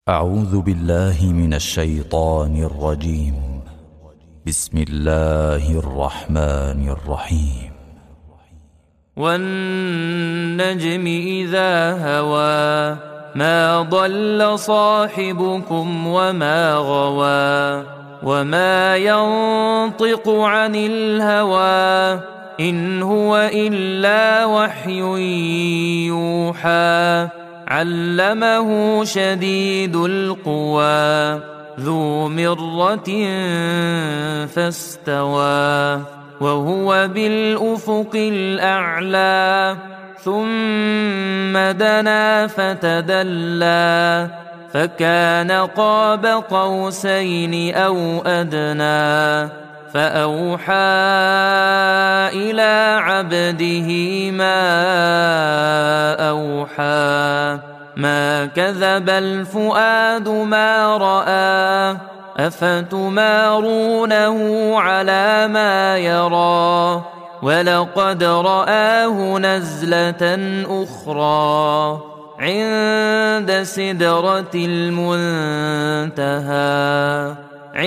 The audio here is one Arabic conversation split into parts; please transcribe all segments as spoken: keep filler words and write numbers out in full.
أعوذ بالله من الشيطان الرجيم. بسم الله الرحمن الرحيم. والنجم إذا هوى ما ضل صاحبكم وما غوى وما ينطق عن الهوى إن هو إلا وحي يوحى علمه شديد القوى ذو مرة فاستوى وهو بالأفق الأعلى ثم دنا فتدلى فكان قاب قوسين أو أدنى فأوحى إلى عبده ما أوحى ما كذب الفؤاد ما رأى أفتمارونه على ما يرى ولقد رآه نزلة أخرى عند سدرة المنتهى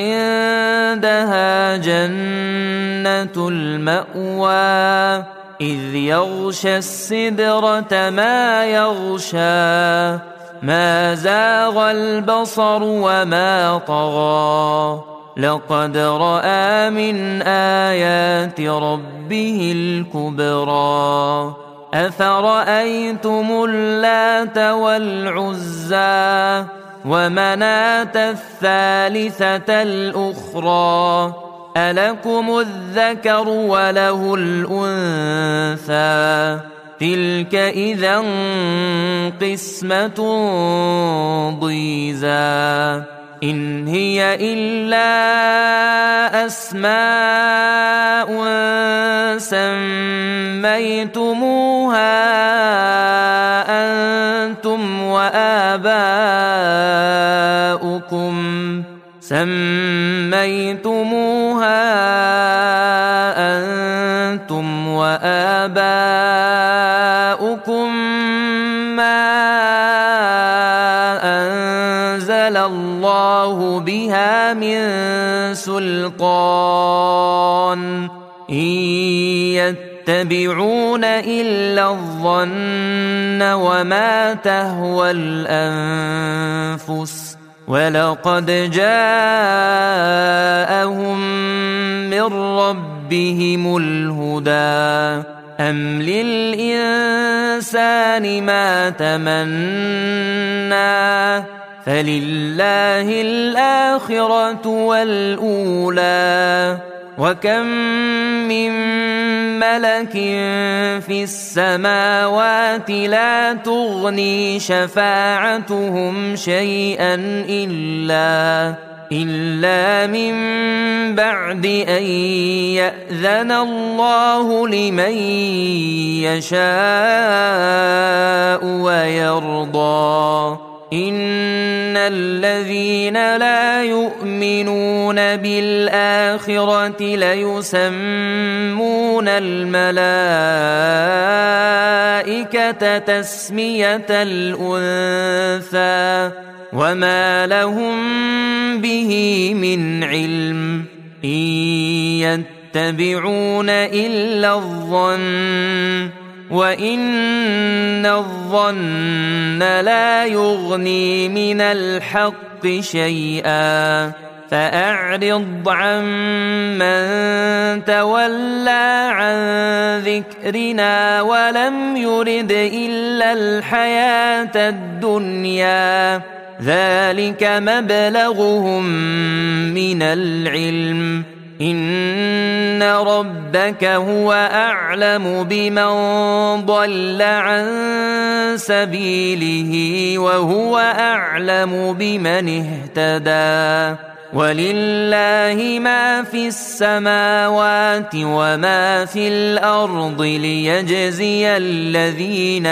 عندها جنة المأوى إذ يغشى السدرة ما يغشى ما زاغ البصر وما طغى لقد رأى من آيات ربه الكبرى أفرأيتم اللات والعزى ومناة الثالثة الأخرى ألكم الذكر وله الأنثى تلك إذا قسمة ضيزى إن هي إلا أسماء سميتموها أنتم وآباؤكم سميتموها أنتم وآباؤكم ما أنزل الله بها من سلطان إن يتبعون إلا الظن وما تهوى الأنفس ولقد جاءهم من ربهم الهدى أم للإنسان ما تمنى فلله الآخرة والأولى وكم من ملك في السماوات لا تغني شفاعتهم شيئا إلا إلا من بعد أن يأذن الله لمن يشاء ويرضى إن الذين لا يؤمنون بالآخرة ليسمون الملائكة تسمية الأنثى وما لهم به من علم إن يتبعون إلا الظن وإن الظن لا يغني من الحق شيئا فأعرض عن من تولى عن ذكرنا ولم يرد إلا الحياة الدنيا ذلك مبلغهم من العلم إن ربك هو أعلم بمن ضل عن سبيله وهو أعلم بمن اهتدى ولله ما في السماوات وما في الأرض ليجزي الذين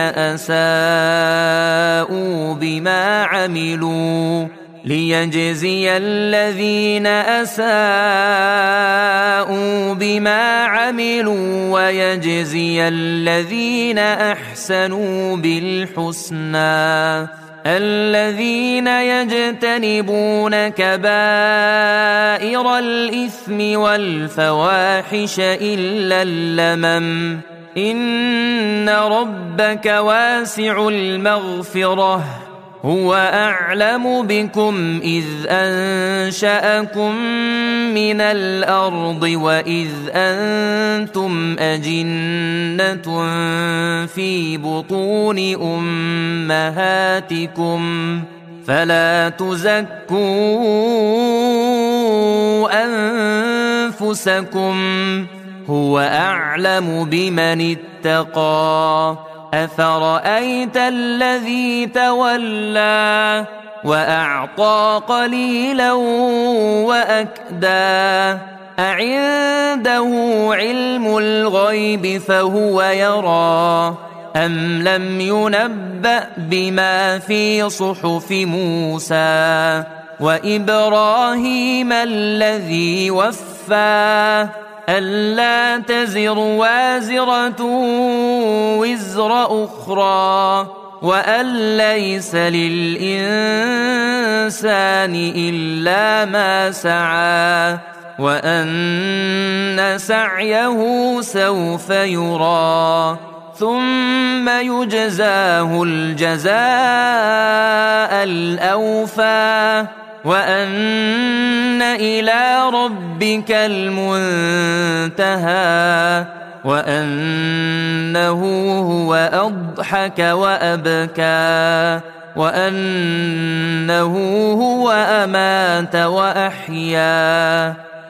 أساءوا بما عملوا ليجزي الذين أساءوا بما عملوا ويجزي الذين أحسنوا بالحسنى الذين يجتنبون كبائر الإثم والفواحش إلا اللمم إن ربك واسع المغفرة هو أعلم بكم إذ أنشأكم من الأرض وإذ أنتم أجنة في بطون أمهاتكم فلا تزكوا أنفسكم هو أعلم بمن اتقى أفرأيت الذي تولى وأعطى قليلا وأكدى أعنده علم الغيب فهو يرى أم لم ينبأ بما في صحف موسى وإبراهيم الذي وفى ألا تزر وازرة وزر أخرى وأن ليس للإنسان إلا ما سعى وأن سعيه سوف يرى ثم يجزاه الجزاء الأوفى وأن إلى ربك المنتهى وأنه هو أضحك وأبكى وأنه هو أمات وأحيا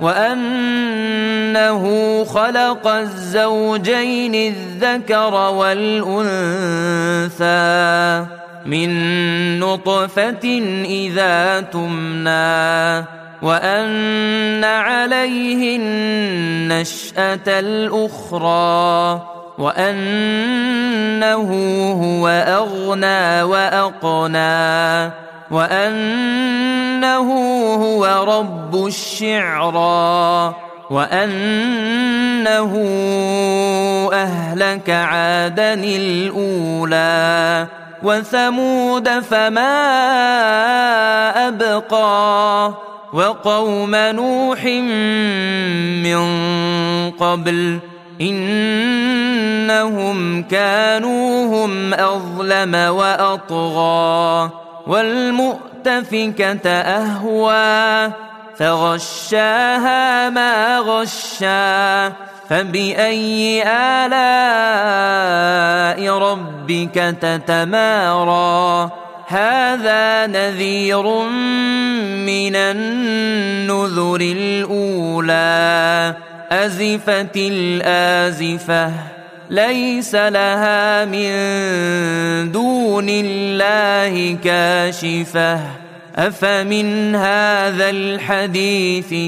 وأنه خلق الزوجين الذكر والأنثى من نطفة إذا تمنى وأن عليه النشأة الأخرى وأنه هو أغنى وأقنى وأنه هو رب الشعرى وأنه أهلك عادا الأولى وثمود فما أبقى وقوم نوح من قبل إنهم كانوا هم أظلم وأطغى والمؤتفكة أهوى فغشاها ما غشا فبأي آلاء ربك تتمارى هذا نذير من النذر الأولى أزفت الآزفة ليس لها من دون الله كاشفة أفمن هذا الحديث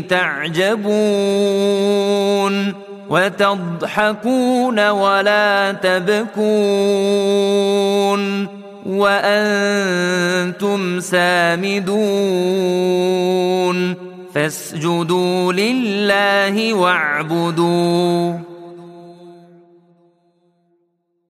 تعجبون وتضحكون ولا تبكون وأنتم سامدون فاسجدوا لله واعبدوا